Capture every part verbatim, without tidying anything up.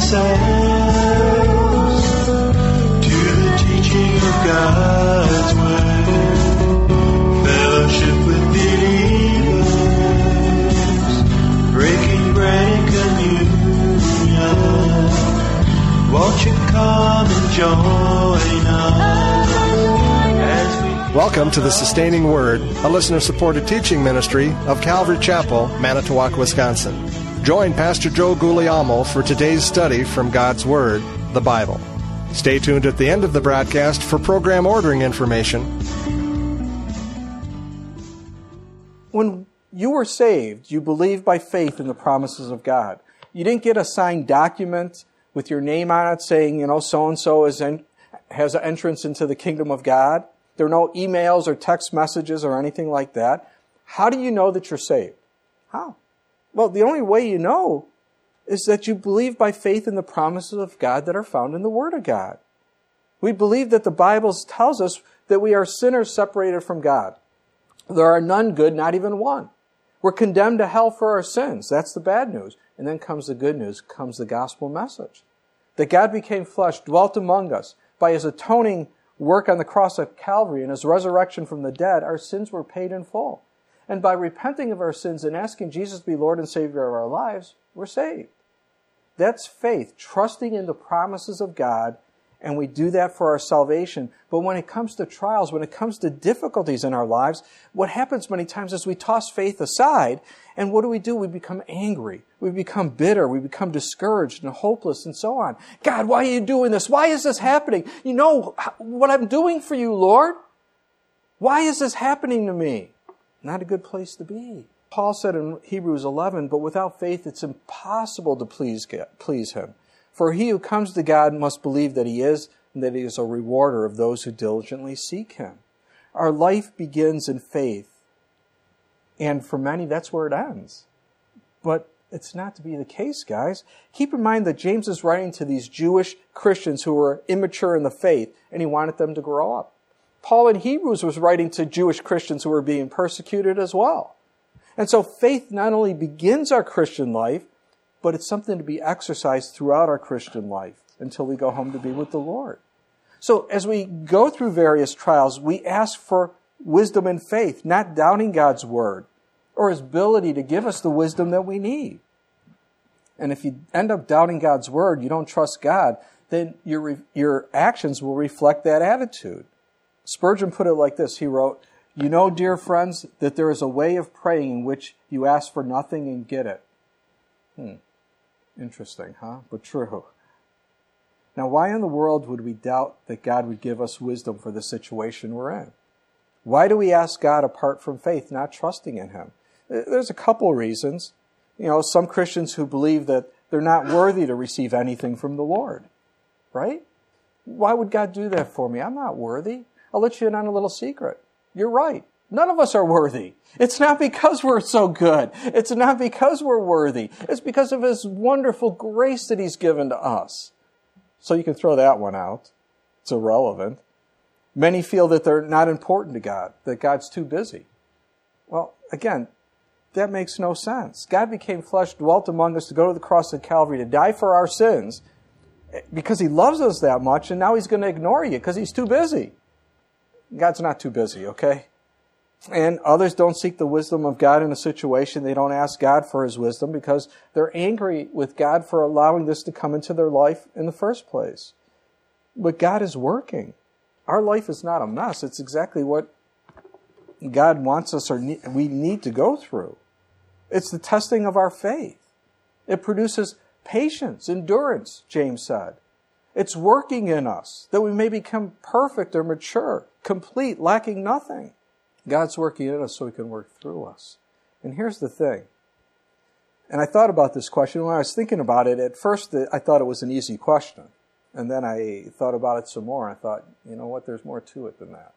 ourselves to the teaching of God's Word. Fellowship with believers, breaking bread and communion. Won't you come and join us as we... Welcome to the Sustaining Word, a listener-supported teaching ministry of Calvary Chapel, Manitowoc, Wisconsin. Join Pastor Joe Guglielmo for today's study from God's Word, the Bible. Stay tuned at the end of the broadcast for program ordering information. When you were saved, you believed by faith in the promises of God. You didn't get a signed document with your name on it saying, you know, so-and-so is en- has an entrance into the kingdom of God. There are no emails or text messages or anything like that. How do you know that you're saved? How? Well, the only way you know is that you believe by faith in the promises of God that are found in the Word of God. We believe that the Bible tells us that we are sinners separated from God. There are none good, not even one. We're condemned to hell for our sins. That's the bad news. And then comes the good news, comes the gospel message. That God became flesh, dwelt among us. By His atoning work on the cross of Calvary and His resurrection from the dead, our sins were paid in full. And by repenting of our sins and asking Jesus to be Lord and Savior of our lives, we're saved. That's faith, trusting in the promises of God, and we do that for our salvation. But when it comes to trials, when it comes to difficulties in our lives, what happens many times is we toss faith aside, and what do we do? We become angry. We become bitter. We become discouraged and hopeless and so on. God, why are you doing this? Why is this happening? You know what I'm doing for you, Lord. Why is this happening to me? Not a good place to be. Paul said in Hebrews eleven, but without faith it's impossible to please God, please Him. For he who comes to God must believe that He is, and that He is a rewarder of those who diligently seek Him. Our life begins in faith. And for many, that's where it ends. But it's not to be the case, guys. Keep in mind that James is writing to these Jewish Christians who were immature in the faith, and he wanted them to grow up. Paul in Hebrews was writing to Jewish Christians who were being persecuted as well. And so faith not only begins our Christian life, but it's something to be exercised throughout our Christian life until we go home to be with the Lord. So as we go through various trials, we ask for wisdom and faith, not doubting God's Word or His ability to give us the wisdom that we need. And if you end up doubting God's Word, you don't trust God, then your, your actions will reflect that attitude. Spurgeon put it like this. He wrote, "You know, dear friends, that there is a way of praying in which you ask for nothing and get it." Hmm. Interesting, huh? But true. Now, why in the world would we doubt that God would give us wisdom for the situation we're in? Why do we ask God apart from faith, not trusting in Him? There's a couple reasons. You know, some Christians who believe that they're not worthy to receive anything from the Lord, right? Why would God do that for me? I'm not worthy. I'll let you in on a little secret. You're right. None of us are worthy. It's not because we're so good. It's not because we're worthy. It's because of His wonderful grace that He's given to us. So you can throw that one out. It's irrelevant. Many feel that they're not important to God, that God's too busy. Well, again, that makes no sense. God became flesh, dwelt among us to go to the cross of Calvary to die for our sins because He loves us that much, and now He's going to ignore you because He's too busy. God's not too busy, okay? And others don't seek the wisdom of God in a situation. They don't ask God for His wisdom because they're angry with God for allowing this to come into their life in the first place. But God is working. Our life is not a mess. It's exactly what God wants us or ne- we need to go through. It's the testing of our faith. It produces patience, endurance, James said. It's working in us that we may become perfect or mature, complete, lacking nothing. God's working in us so He can work through us. And here's the thing. And I thought about this question. When I was thinking about it, at first I thought it was an easy question. And then I thought about it some more. And I thought, you know what, there's more to it than that.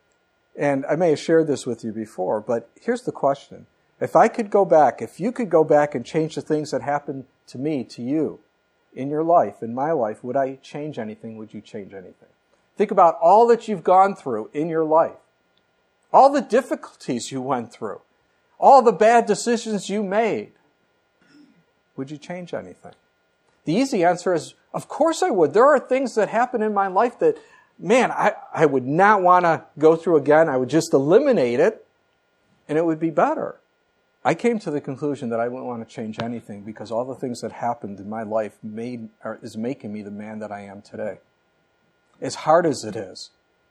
And I may have shared this with you before, but here's the question. If I could go back, if you could go back and change the things that happened to me, to you, in your life, in my life, would I change anything? Would you change anything? Think about all that you've gone through in your life. All the difficulties you went through. All the bad decisions you made. Would you change anything? The easy answer is, of course I would. There are things that happen in my life that, man, I, I would not want to go through again. I would just eliminate it, and it would be better. I came to the conclusion that I wouldn't want to change anything because all the things that happened in my life made or is making me the man that I am today. As hard as it is,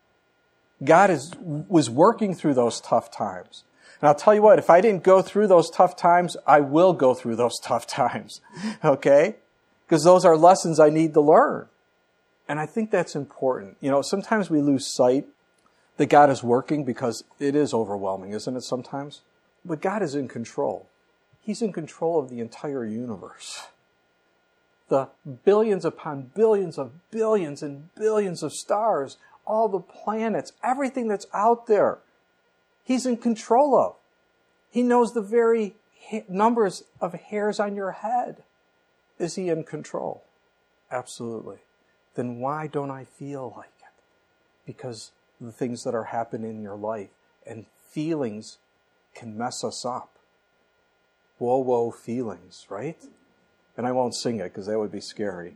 God is was working through those tough times. And I'll tell you what, if I didn't go through those tough times, I will go through those tough times. Okay? Because those are lessons I need to learn. And I think that's important. You know, sometimes we lose sight that God is working because it is overwhelming, isn't it sometimes? But God is in control. He's in control of the entire universe. The billions upon billions of billions and billions of stars, all the planets, everything that's out there, He's in control of. He knows the very numbers of hairs on your head. Is He in control? Absolutely. Then why don't I feel like it? Because the things that are happening in your life and feelings can mess us up. Whoa, whoa, feelings, right? And I won't sing it because that would be scary.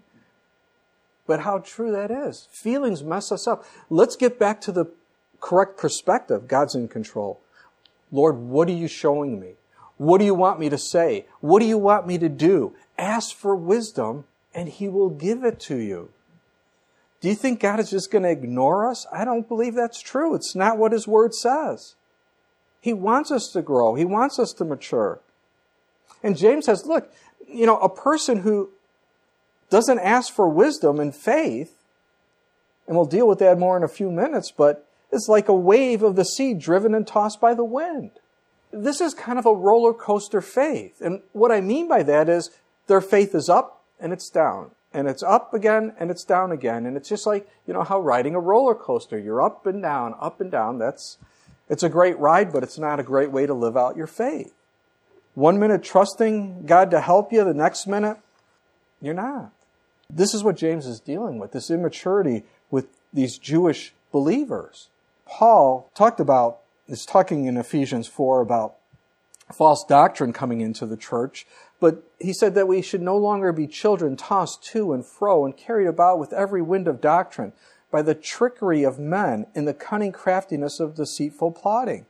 But how true that is. Feelings mess us up. Let's get back to the correct perspective. God's in control. Lord, what are you showing me? What do you want me to say? What do you want me to do? Ask for wisdom and He will give it to you. Do you think God is just going to ignore us? I don't believe that's true. It's not what His Word says. He wants us to grow. He wants us to mature. And James says, look, you know, a person who doesn't ask for wisdom and faith, and we'll deal with that more in a few minutes, but it's like a wave of the sea driven and tossed by the wind. This is kind of a roller coaster faith. And what I mean by that is their faith is up and it's down. And it's up again and it's down again. And it's just like, you know, how riding a roller coaster. You're up and down, up and down. That's, it's a great ride, but it's not a great way to live out your faith. One minute trusting God to help you, the next minute, you're not. This is what James is dealing with, this immaturity with these Jewish believers. Paul talked about, is talking in Ephesians four about false doctrine coming into the church, but he said that we should no longer be children tossed to and fro and carried about with every wind of doctrine by the trickery of men in the cunning craftiness of deceitful plotting.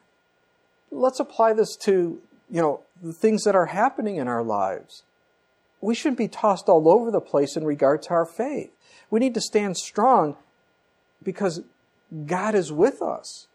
Let's apply this to, you know, the things that are happening in our lives. We shouldn't be tossed all over the place in regard to our faith. We need to stand strong because God is with us.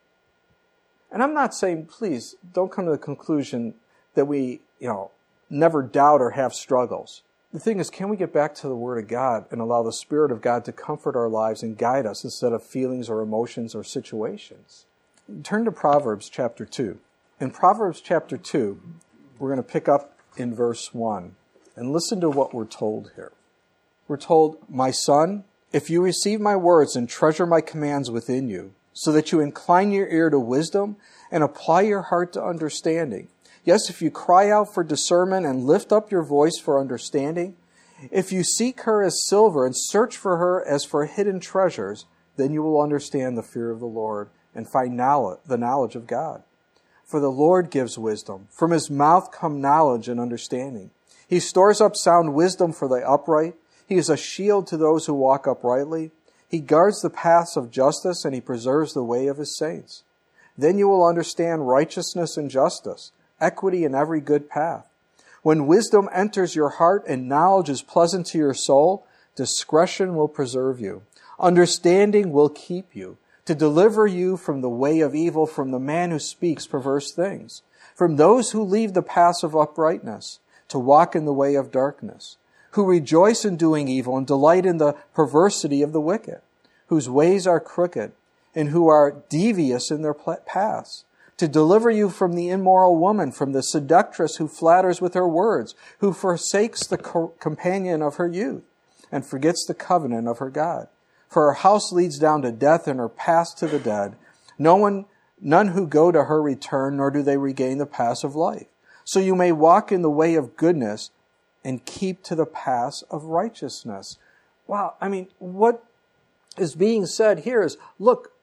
And I'm not saying, please, don't come to the conclusion that we, you know, never doubt or have struggles. The thing is, can we get back to the Word of God and allow the Spirit of God to comfort our lives and guide us instead of feelings or emotions or situations? Turn to Proverbs chapter two. In Proverbs chapter two, we're going to pick up in verse one. And listen to what we're told here. We're told, my son, if you receive my words and treasure my commands within you, so that you incline your ear to wisdom and apply your heart to understanding. Yes, if you cry out for discernment and lift up your voice for understanding, if you seek her as silver and search for her as for hidden treasures, then you will understand the fear of the Lord and find knowledge, the knowledge of God. For the Lord gives wisdom. From His mouth come knowledge and understanding. He stores up sound wisdom for the upright. He is a shield to those who walk uprightly. He guards the paths of justice, and He preserves the way of His saints. Then you will understand righteousness and justice, equity in every good path. When wisdom enters your heart and knowledge is pleasant to your soul, discretion will preserve you. Understanding will keep you, to deliver you from the way of evil, from the man who speaks perverse things, from those who leave the paths of uprightness, to walk in the way of darkness, who rejoice in doing evil and delight in the perversity of the wicked, whose ways are crooked, and who are devious in their paths, to deliver you from the immoral woman, from the seductress who flatters with her words, who forsakes the co- companion of her youth, and forgets the covenant of her God. For her house leads down to death, and her paths to the dead. No one, none who go to her return, nor do they regain the paths of life. So you may walk in the way of goodness and keep to the paths of righteousness. Wow, I mean, what is being said here is, look,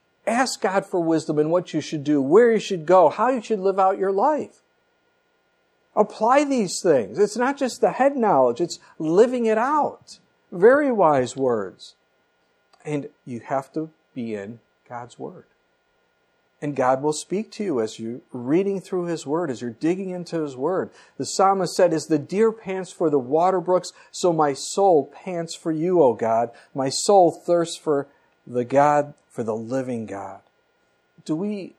ask God for wisdom in what you should do, where you should go, how you should live out your life. Apply these things. It's not just the head knowledge, it's living it out. Very wise words. And you have to be in God's Word. And God will speak to you as you're reading through His Word, as you're digging into His Word. The psalmist said, as the deer pants for the water brooks, so my soul pants for you, O God. My soul thirsts for the God, for the living God. Do we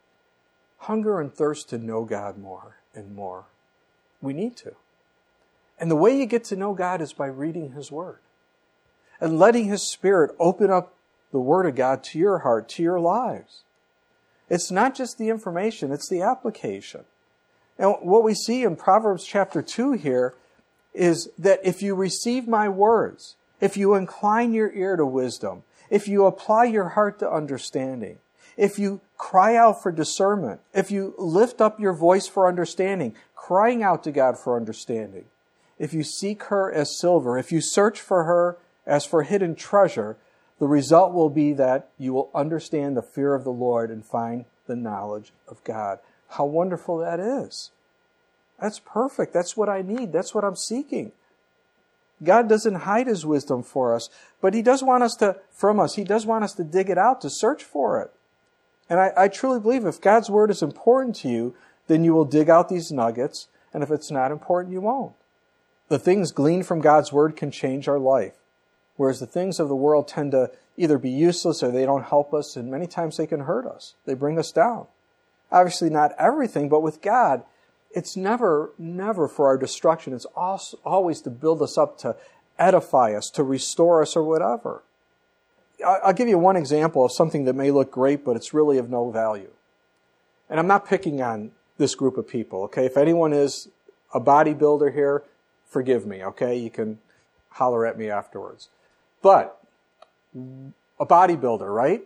hunger and thirst to know God more and more? We need to. And the way you get to know God is by reading His Word and letting His Spirit open up the Word of God to your heart, to your lives. It's not just the information, it's the application. And what we see in Proverbs chapter two here is that if you receive my words, if you incline your ear to wisdom, if you apply your heart to understanding, if you cry out for discernment, if you lift up your voice for understanding, crying out to God for understanding, if you seek her as silver, if you search for her as for hidden treasure, the result will be that you will understand the fear of the Lord and find the knowledge of God. How wonderful that is. That's perfect. That's what I need. That's what I'm seeking. God doesn't hide His wisdom for us, but He does want us to, from us, He does want us to dig it out, to search for it. And I, I truly believe if God's Word is important to you, then you will dig out these nuggets, and if it's not important, you won't. The things gleaned from God's Word can change our life, whereas the things of the world tend to either be useless or they don't help us, and many times they can hurt us. They bring us down. Obviously not everything, but with God, it's never, never for our destruction. It's always to build us up, to edify us, to restore us, or whatever. I'll give you one example of something that may look great, but it's really of no value. And I'm not picking on this group of people, okay? If anyone is a bodybuilder here, forgive me, okay? You can holler at me afterwards. But a bodybuilder, right?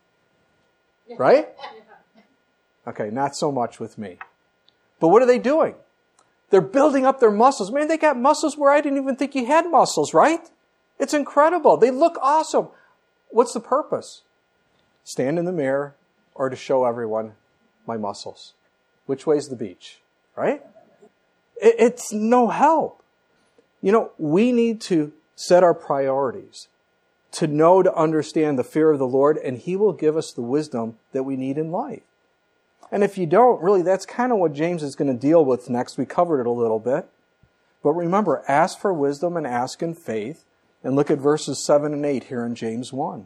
Right? Okay, not so much with me. But what are they doing? They're building up their muscles. Man, they got muscles where I didn't even think you had muscles, right? It's incredible. They look awesome. What's the purpose? Stand in the mirror or to show everyone my muscles? Which way's the beach, right? It's no help. You know, we need to set our priorities, to know, to understand the fear of the Lord, and He will give us the wisdom that we need in life. And if you don't, really, that's kind of what James is going to deal with next. We covered it a little bit. But remember, ask for wisdom and ask in faith. And look at verses seven and eight here in James one.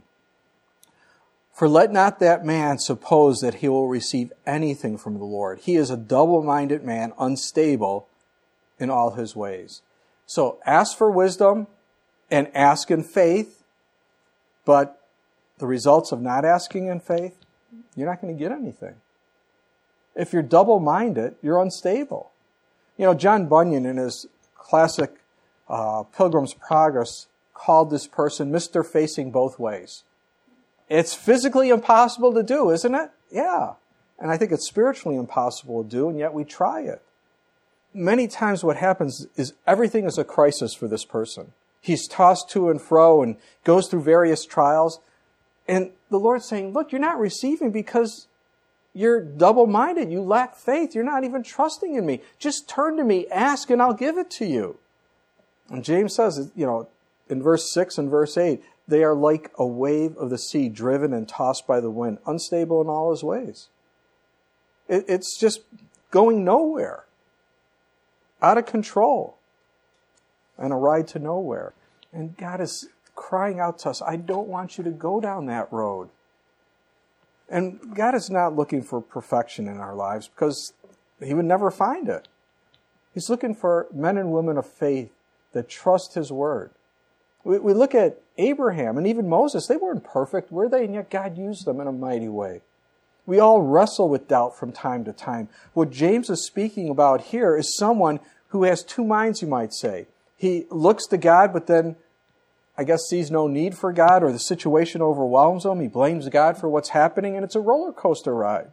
For let not that man suppose that he will receive anything from the Lord. He is a double-minded man, unstable in all his ways. So ask for wisdom and ask in faith. But the results of not asking in faith, you're not going to get anything. If you're double-minded, you're unstable. You know, John Bunyan, in his classic uh, Pilgrim's Progress, called this person Mister Facing Both Ways. It's physically impossible to do, isn't it? Yeah. And I think it's spiritually impossible to do, and yet we try it. Many times what happens is everything is a crisis for this person. He's tossed to and fro and goes through various trials. And the Lord's saying, look, you're not receiving because you're double-minded. You lack faith. You're not even trusting in me. Just turn to me, ask, and I'll give it to you. And James says, you know, in verse six and verse eight, they are like a wave of the sea, driven and tossed by the wind, unstable in all his ways. It, it's just going nowhere, out of control, and a ride to nowhere. And God is crying out to us, I don't want you to go down that road. And God is not looking for perfection in our lives because He would never find it. He's looking for men and women of faith that trust His word. We, we look at Abraham and even Moses. They weren't perfect, were they? And yet God used them in a mighty way. We all wrestle with doubt from time to time. What James is speaking about here is someone who has two minds, you might say. He looks to God, but then I guess sees no need for God, or the situation overwhelms him. He blames God for what's happening, and it's a roller coaster ride.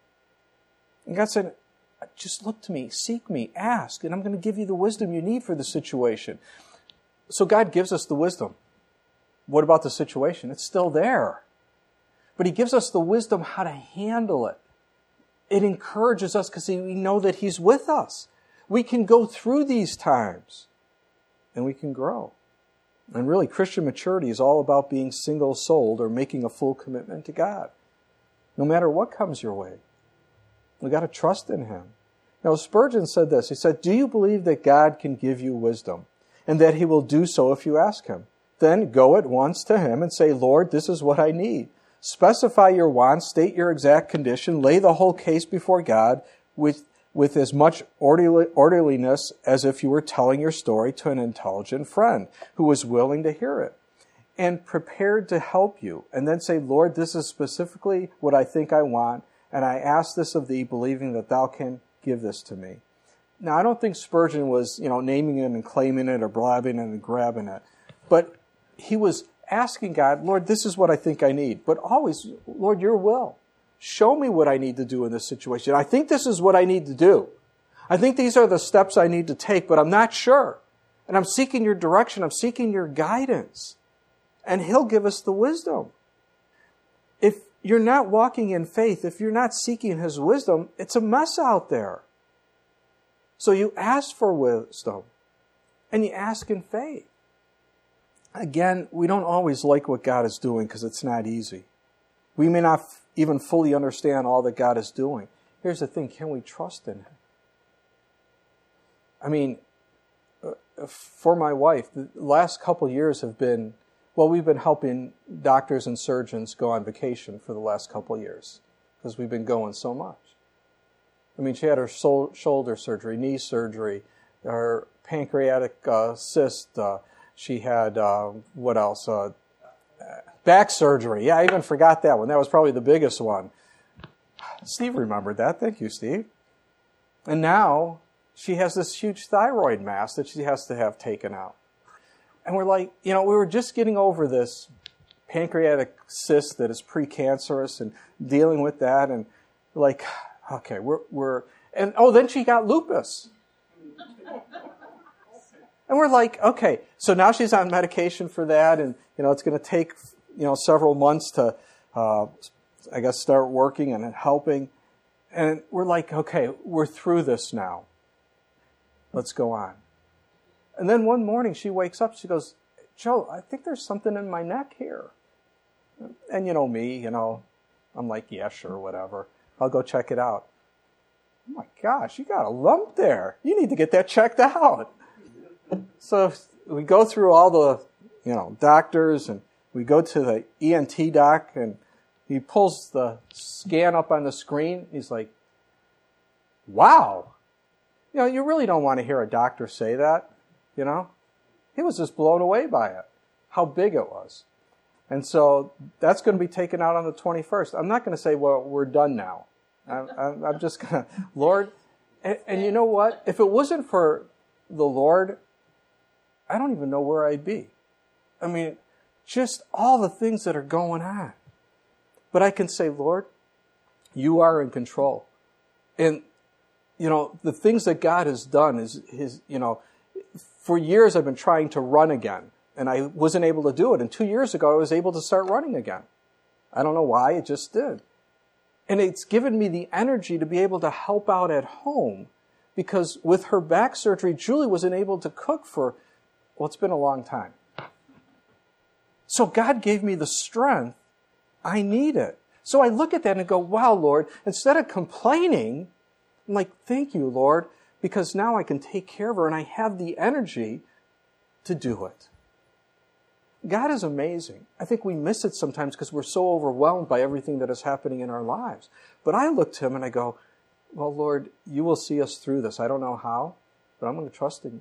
And God said, just look to me, seek me, ask, and I'm going to give you the wisdom you need for the situation. So God gives us the wisdom. What about the situation? It's still there. But He gives us the wisdom how to handle it. It encourages us because we know that He's with us. We can go through these times and we can grow. And really, Christian maturity is all about being single-souled or making a full commitment to God. No matter what comes your way, we've got to trust in Him. Now, Spurgeon said this. He said, "Do you believe that God can give you wisdom and that He will do so if you ask Him? Then go at once to Him and say, 'Lord, this is what I need.' Specify your wants, state your exact condition, lay the whole case before God with, with as much orderly, orderliness as if you were telling your story to an intelligent friend who was willing to hear it and prepared to help you. And then say, 'Lord, this is specifically what I think I want, and I ask this of Thee, believing that Thou can give this to me.'" Now, I don't think Spurgeon was, you know, naming it and claiming it or blabbing it and grabbing it. But he was asking God, "Lord, this is what I think I need." But always, "Lord, Your will. Show me what I need to do in this situation. I think this is what I need to do. I think these are the steps I need to take, but I'm not sure. And I'm seeking Your direction. I'm seeking Your guidance." And He'll give us the wisdom. If you're not walking in faith, if you're not seeking His wisdom, it's a mess out there. So you ask for wisdom, and you ask in faith. Again, we don't always like what God is doing because it's not easy. We may not f- even fully understand all that God is doing. Here's the thing, can we trust in Him? I mean, uh, for my wife, the last couple years have been, well, we've been helping doctors and surgeons go on vacation for the last couple years because we've been going so much. I mean, she had her sol- shoulder surgery, knee surgery, her pancreatic uh, cyst. Uh, she had, uh, what else? Uh, back surgery. Yeah, I even forgot that one. That was probably the biggest one. Steve remembered that. Thank you, Steve. And now she has this huge thyroid mass that she has to have taken out. And we're like, you know, we were just getting over this pancreatic cyst that is precancerous and dealing with that. And like, okay, we're, we're, and oh, then she got lupus. And we're like, okay, so now she's on medication for that, and, you know, it's going to take, you know, several months to, uh, I guess, start working and helping. And we're like, okay, we're through this now. Let's go on. And then one morning she wakes up, she goes, "Joe, I think there's something in my neck here." And you know me, you know, I'm like, yeah, sure, whatever. I'll go check it out. Oh my gosh, you got a lump there. You need to get that checked out. So we go through all the, you know, doctors, and we go to the E N T doc, and he pulls the scan up on the screen. He's like, "Wow." You know, you really don't want to hear a doctor say that, you know. He was just blown away by it, how big it was. And so that's going to be taken out on the twenty-first. I'm not going to say, well, we're done now. I'm, I'm, I'm just going to, Lord, and, and you know what? If it wasn't for the Lord, I don't even know where I'd be. I mean, just all the things that are going on. But I can say, Lord, You are in control. And, you know, the things that God has done is, his, you know, for years I've been trying to run again, and I wasn't able to do it. And two years ago I was able to start running again. I don't know why, it just did. And it's given me the energy to be able to help out at home, because with her back surgery, Julie wasn't able to cook for, well, it's been a long time. So God gave me the strength I needed. So I look at that and go, wow, Lord, instead of complaining, I'm like, thank You, Lord, because now I can take care of her and I have the energy to do it. God is amazing. I think we miss it sometimes because we're so overwhelmed by everything that is happening in our lives. But I look to Him and I go, well, Lord, You will see us through this. I don't know how, but I'm going to trust in You.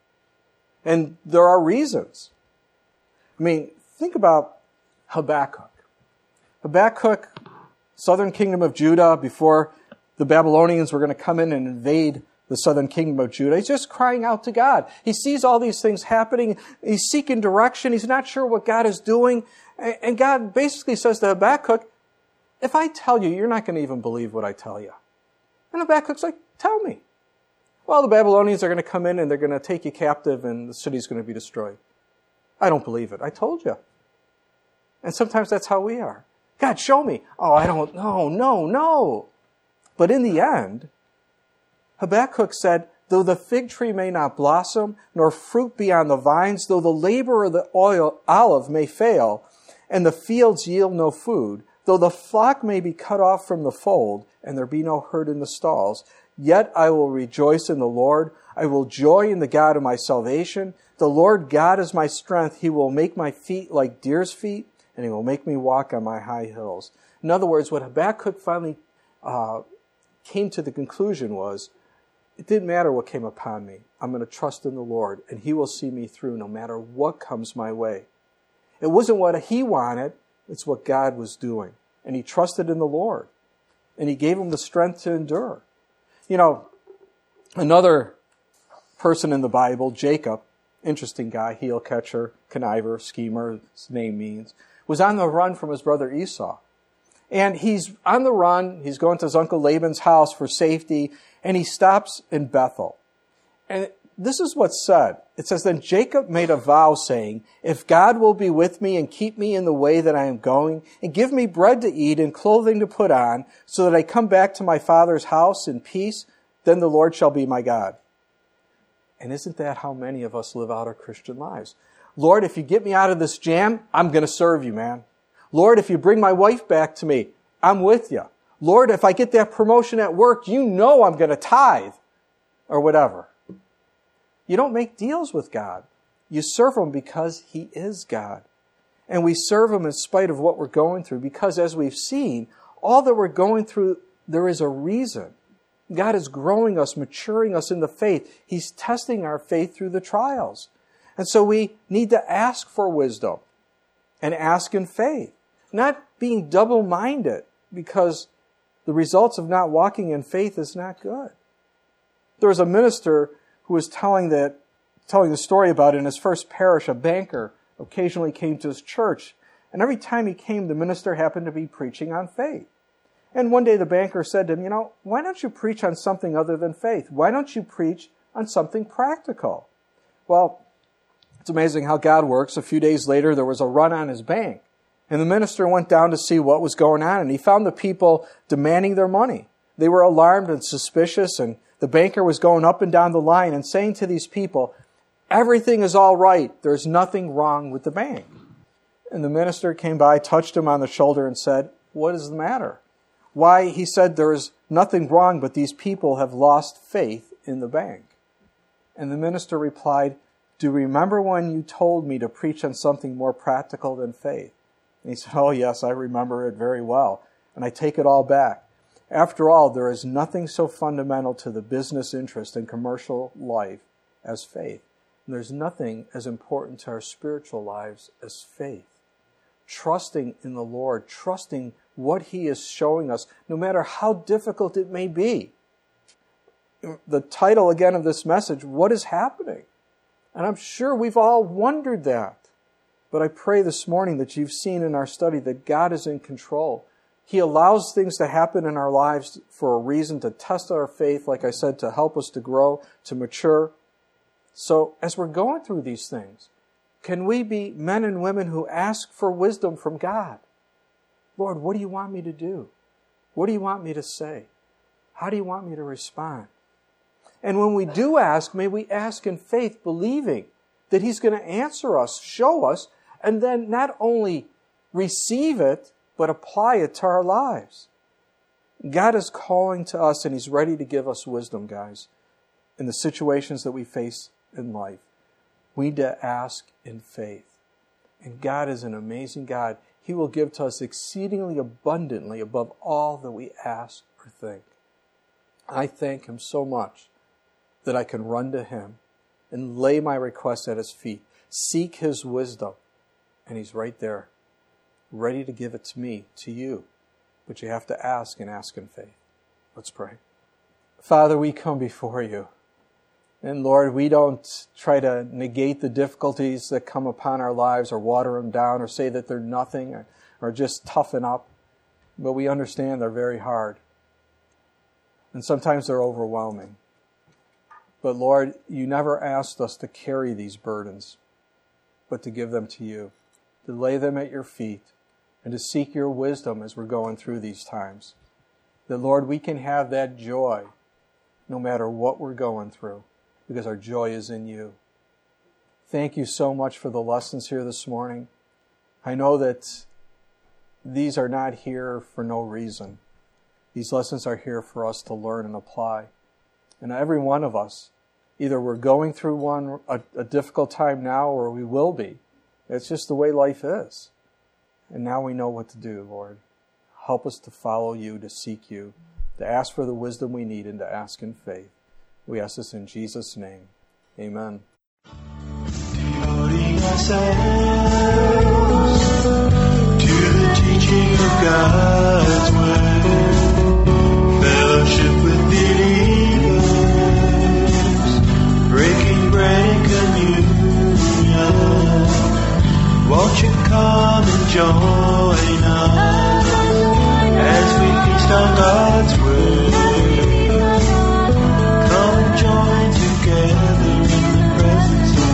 And there are reasons. I mean, think about Habakkuk. Habakkuk, southern kingdom of Judah, before the Babylonians were going to come in and invade the southern kingdom of Judah. He's just crying out to God. He sees all these things happening. He's seeking direction. He's not sure what God is doing. And God basically says to Habakkuk, if I tell you, you're not going to even believe what I tell you. And Habakkuk's like, tell me. Well, the Babylonians are going to come in and they're going to take you captive and the city's going to be destroyed. I don't believe it. I told you. And sometimes that's how we are. God, show me. Oh, I don't know. No, no. But in the end, Habakkuk said, Though the fig tree may not blossom, nor fruit be on the vines, though the labor of the oil olive may fail, and the fields yield no food, though the flock may be cut off from the fold, and there be no herd in the stalls, yet I will rejoice in the Lord. I will joy in the God of my salvation. The Lord God is my strength. He will make my feet like deer's feet, and he will make me walk on my high hills. In other words, what Habakkuk finally uh, came to the conclusion was, it didn't matter what came upon me. I'm going to trust in the Lord, and he will see me through no matter what comes my way. It wasn't what he wanted, it's what God was doing. And he trusted in the Lord, and he gave him the strength to endure. You know, another person in the Bible, Jacob, interesting guy, heel catcher, conniver, schemer, his name means, was on the run from his brother Esau. And he's on the run, he's going to his uncle Laban's house for safety, and he stops in Bethel. And this is what's said. It says, then Jacob made a vow saying, if God will be with me and keep me in the way that I am going, and give me bread to eat and clothing to put on, so that I come back to my father's house in peace, then the Lord shall be my God. And isn't that how many of us live out our Christian lives? Lord, if you get me out of this jam, I'm going to serve you, man. Lord, if you bring my wife back to me, I'm with you. Lord, if I get that promotion at work, you know I'm going to tithe, or whatever. You don't make deals with God. You serve him because he is God. And we serve him in spite of what we're going through, because as we've seen, all that we're going through, there is a reason. God is growing us, maturing us in the faith. He's testing our faith through the trials. And so we need to ask for wisdom and ask in faith, not being double-minded, because the results of not walking in faith is not good. There was a minister who was telling that, telling the story about it in his first parish. A banker occasionally came to his church, and every time he came, the minister happened to be preaching on faith. And one day the banker said to him, you know, why don't you preach on something other than faith? Why don't you preach on something practical? Well, it's amazing how God works. A few days later, there was a run on his bank. And the minister went down to see what was going on, and he found the people demanding their money. They were alarmed and suspicious, and the banker was going up and down the line and saying to these people, everything is all right. There's nothing wrong with the bank. And the minister came by, touched him on the shoulder, and said, what is the matter? Why, he said, there is nothing wrong, but these people have lost faith in the bank. And the minister replied, do you remember when you told me to preach on something more practical than faith? And he said, oh yes, I remember it very well. And I take it all back. After all, there is nothing so fundamental to the business interest and commercial life as faith. And there's nothing as important to our spiritual lives as faith. Trusting in the Lord, trusting what he is showing us, no matter how difficult it may be. The title again of this message, what is happening? And I'm sure we've all wondered that. But I pray this morning that you've seen in our study that God is in control. He allows things to happen in our lives for a reason, to test our faith, like I said, to help us to grow, to mature. So as we're going through these things, can we be men and women who ask for wisdom from God? Lord, what do you want me to do? What do you want me to say? How do you want me to respond? And when we do ask, may we ask in faith, believing that he's going to answer us, show us, and then not only receive it, but apply it to our lives. God is calling to us, and he's ready to give us wisdom, guys, in the situations that we face in life. We need to ask in faith. And God is an amazing God. He will give to us exceedingly abundantly above all that we ask or think. I thank him so much that I can run to him and lay my request at his feet, seek his wisdom, and he's right there, ready to give it to me, to you. But you have to ask and ask in faith. Let's pray. Father, we come before you. And Lord, we don't try to negate the difficulties that come upon our lives or water them down or say that they're nothing or, or just toughen up. But we understand they're very hard. And sometimes they're overwhelming. But Lord, you never asked us to carry these burdens, but to give them to you, to lay them at your feet, and to seek your wisdom as we're going through these times. That, Lord, we can have that joy no matter what we're going through, because our joy is in you. Thank you so much for the lessons here this morning. I know that these are not here for no reason. These lessons are here for us to learn and apply. And every one of us, either we're going through one, a, a difficult time now, or we will be. It's just the way life is. And now we know what to do, Lord. Help us to follow you, to seek you, to ask for the wisdom we need, and to ask in faith. We ask this in Jesus' name. Amen. Devoting ourselves to the teaching of God's word, fellowship with believers, breaking bread and communion. Won't you come and join us as we feast on God's word? Come and join together in the presence of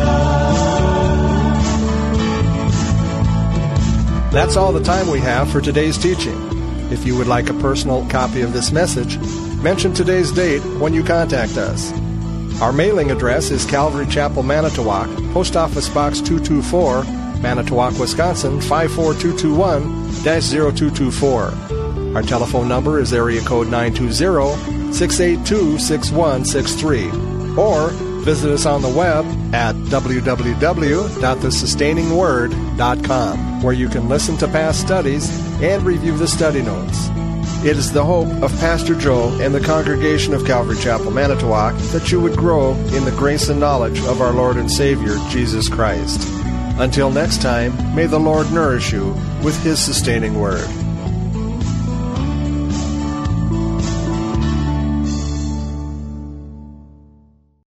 God. That's all the time we have for today's teaching. If you would like a personal copy of this message, mention today's date when you contact us. Our mailing address is Calvary Chapel, Manitowoc, Post Office Box two two four, Manitowoc, Wisconsin five four two two one dash zero two two four. Our telephone number is area code nine two zero, six eight two, six one six three. Or visit us on the web at w w w dot the sustaining word dot com, where you can listen to past studies and review the study notes. It is the hope of Pastor Joe and the congregation of Calvary Chapel, Manitowoc, that you would grow in the grace and knowledge of our Lord and Savior, Jesus Christ. Until next time, may the Lord nourish you with His sustaining word.